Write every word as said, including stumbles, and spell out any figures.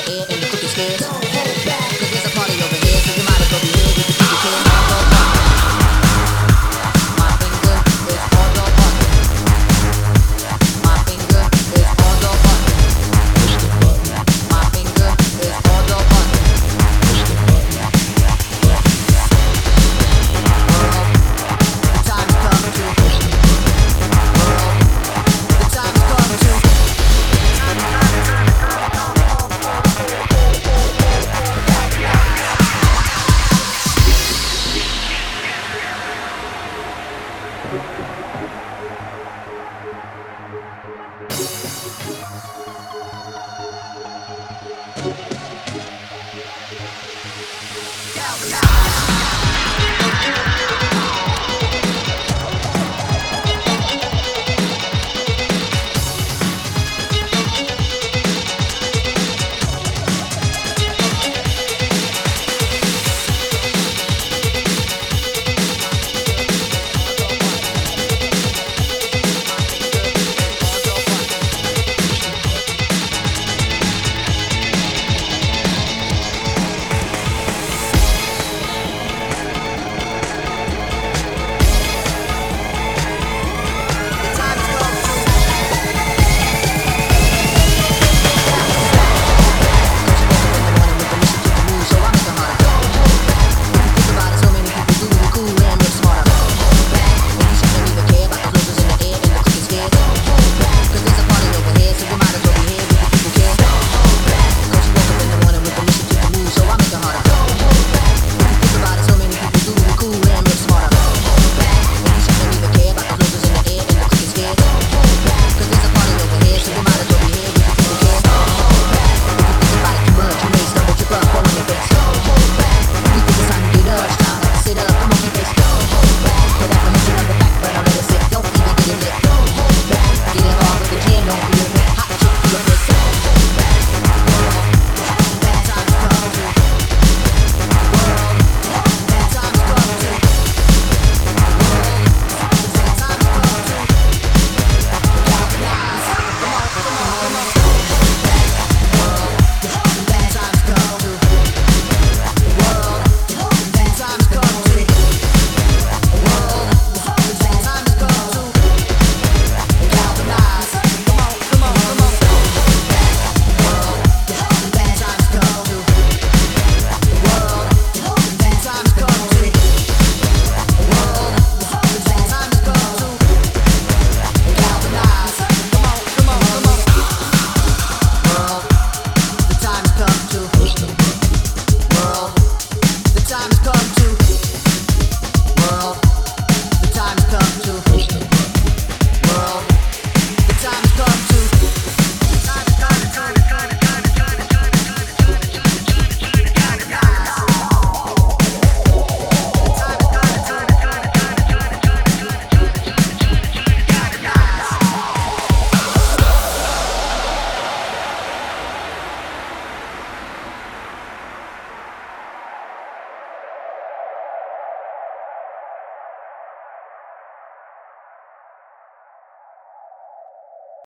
air and the crooked stairs. Cause there's a party over here, so you might as well be here if you think you can. All your buttons. My finger is on your button. My finger is on your button. Push the button. My finger is on your button. Push the button. World, the time's come to. Push the button. World, the time's come to. Push